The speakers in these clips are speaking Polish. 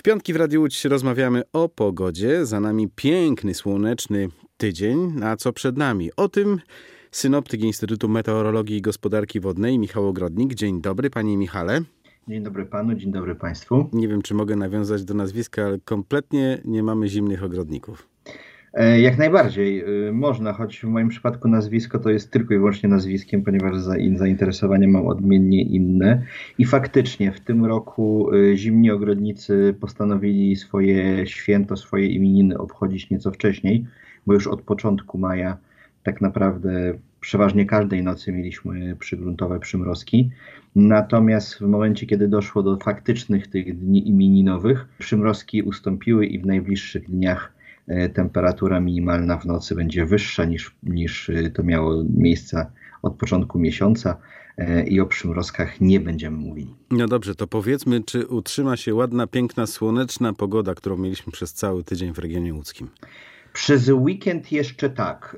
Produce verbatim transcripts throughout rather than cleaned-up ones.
W piątki w Radiu Łódź rozmawiamy o pogodzie. Za nami piękny, słoneczny tydzień. A co przed nami? O tym synoptyk Instytutu Meteorologii i Gospodarki Wodnej Michał Ogrodnik. Dzień dobry, panie Michale. Dzień dobry panu, dzień dobry państwu. Nie wiem, czy mogę nawiązać do nazwiska, ale kompletnie nie mamy zimnych ogrodników. Jak najbardziej można, choć w moim przypadku nazwisko to jest tylko i wyłącznie nazwiskiem, ponieważ zainteresowania mam odmiennie inne. I faktycznie w tym roku zimni ogrodnicy postanowili swoje święto, swoje imieniny obchodzić nieco wcześniej, bo już od początku maja tak naprawdę przeważnie każdej nocy mieliśmy przygruntowe przymrozki. Natomiast w momencie, kiedy doszło do faktycznych tych dni imieninowych, przymrozki ustąpiły i w najbliższych dniach temperatura minimalna w nocy będzie wyższa niż, niż to miało miejsce od początku miesiąca i o przymrozkach nie będziemy mówili. No dobrze, to powiedzmy, czy utrzyma się ładna, piękna, słoneczna pogoda, którą mieliśmy przez cały tydzień w regionie łódzkim? Przez weekend jeszcze tak,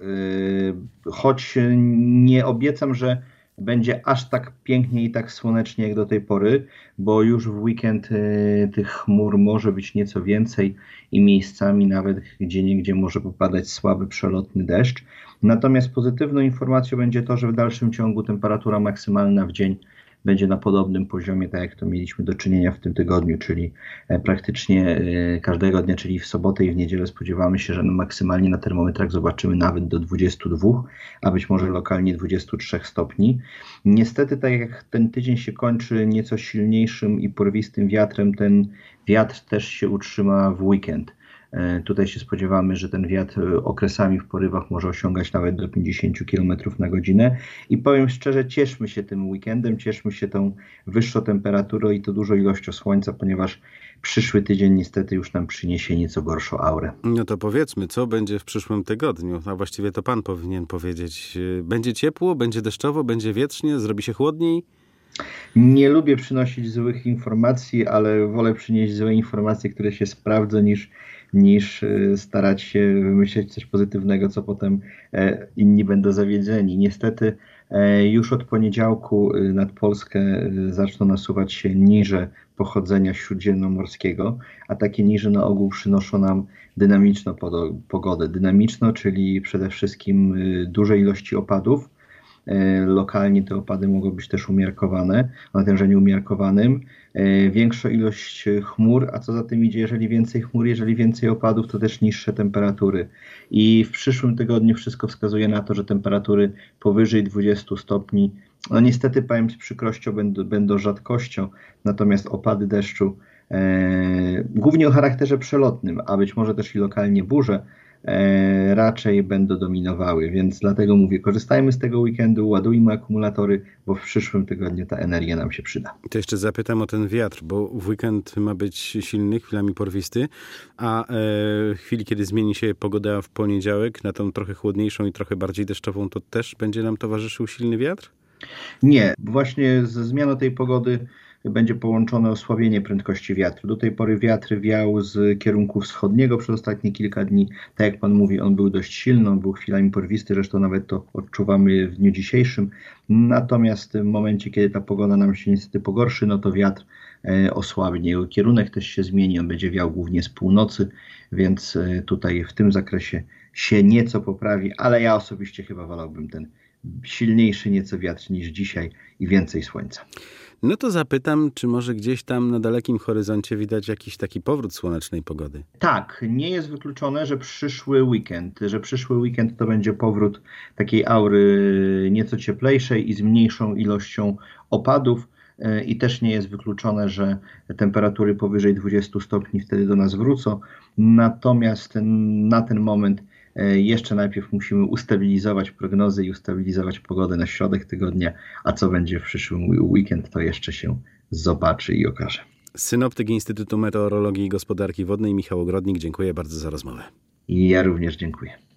choć nie obiecam, że będzie aż tak pięknie i tak słonecznie jak do tej pory, bo już w weekend y, tych chmur może być nieco więcej i miejscami nawet gdzieniegdzie może popadać słaby, przelotny deszcz. Natomiast pozytywną informacją będzie to, że w dalszym ciągu temperatura maksymalna w dzień będzie na podobnym poziomie, tak jak to mieliśmy do czynienia w tym tygodniu, czyli praktycznie każdego dnia, czyli w sobotę i w niedzielę spodziewamy się, że maksymalnie na termometrach zobaczymy nawet do dwudziestu dwóch, a być może lokalnie dwudziestu trzech stopni. Niestety, tak jak ten tydzień się kończy nieco silniejszym i porywistym wiatrem, ten wiatr też się utrzyma w weekend. Tutaj się spodziewamy, że ten wiatr okresami w porywach może osiągać nawet do pięćdziesięciu kilometrów na godzinę i powiem szczerze, cieszmy się tym weekendem, cieszmy się tą wyższą temperaturą i to dużą ilością słońca, ponieważ przyszły tydzień niestety już nam przyniesie nieco gorszą aurę. No to powiedzmy, co będzie w przyszłym tygodniu? A właściwie to pan powinien powiedzieć. Będzie ciepło, będzie deszczowo, będzie wietrznie, zrobi się chłodniej? Nie lubię przynosić złych informacji, ale wolę przynieść złe informacje, które się sprawdzą, niż, niż starać się wymyśleć coś pozytywnego, co potem inni będą zawiedzeni. Niestety już od poniedziałku nad Polskę zaczną nasuwać się niże pochodzenia śródziemnomorskiego, a takie niże na ogół przynoszą nam dynamiczną pogodę. Dynamiczną, czyli przede wszystkim duże ilości opadów. Lokalnie te opady mogą być też umiarkowane, o natężeniu umiarkowanym, większa ilość chmur, a co za tym idzie, jeżeli więcej chmur, jeżeli więcej opadów, to też niższe temperatury. I w przyszłym tygodniu wszystko wskazuje na to, że temperatury powyżej dwudziestu stopni, no niestety powiem z przykrością, będą, będą rzadkością, natomiast opady deszczu, e, głównie o charakterze przelotnym, a być może też i lokalnie burze, E, raczej będą dominowały, więc dlatego mówię, korzystajmy z tego weekendu, ładujmy akumulatory, bo w przyszłym tygodniu ta energia nam się przyda. To jeszcze zapytam o ten wiatr, bo w weekend ma być silny, chwilami porwisty, a e, w chwili, kiedy zmieni się pogoda w poniedziałek na tą trochę chłodniejszą i trochę bardziej deszczową, to też będzie nam towarzyszył silny wiatr? Nie, właśnie ze zmianą tej pogody będzie połączone osłabienie prędkości wiatru. Do tej pory wiatr wiał z kierunku wschodniego przez ostatnie kilka dni. Tak jak pan mówi, on był dość silny, on był chwilami porwisty, zresztą nawet to odczuwamy w dniu dzisiejszym. Natomiast w momencie, kiedy ta pogoda nam się niestety pogorszy, no to wiatr e, osłabnie. Jego kierunek też się zmieni, on będzie wiał głównie z północy, więc e, tutaj w tym zakresie się nieco poprawi, ale ja osobiście chyba wolałbym ten silniejszy nieco wiatr niż dzisiaj i więcej słońca. No to zapytam, czy może gdzieś tam na dalekim horyzoncie widać jakiś taki powrót słonecznej pogody? Tak, nie jest wykluczone, że przyszły weekend, że przyszły weekend to będzie powrót takiej aury nieco cieplejszej i z mniejszą ilością opadów. I też nie jest wykluczone, że temperatury powyżej dwudziestu stopni wtedy do nas wrócą. Natomiast na ten moment jeszcze najpierw musimy ustabilizować prognozy i ustabilizować pogodę na środek tygodnia, a co będzie w przyszłym weekend, to jeszcze się zobaczy i okaże. Synoptyk Instytutu Meteorologii i Gospodarki Wodnej Michał Ogrodnik, dziękuję bardzo za rozmowę. I ja również dziękuję.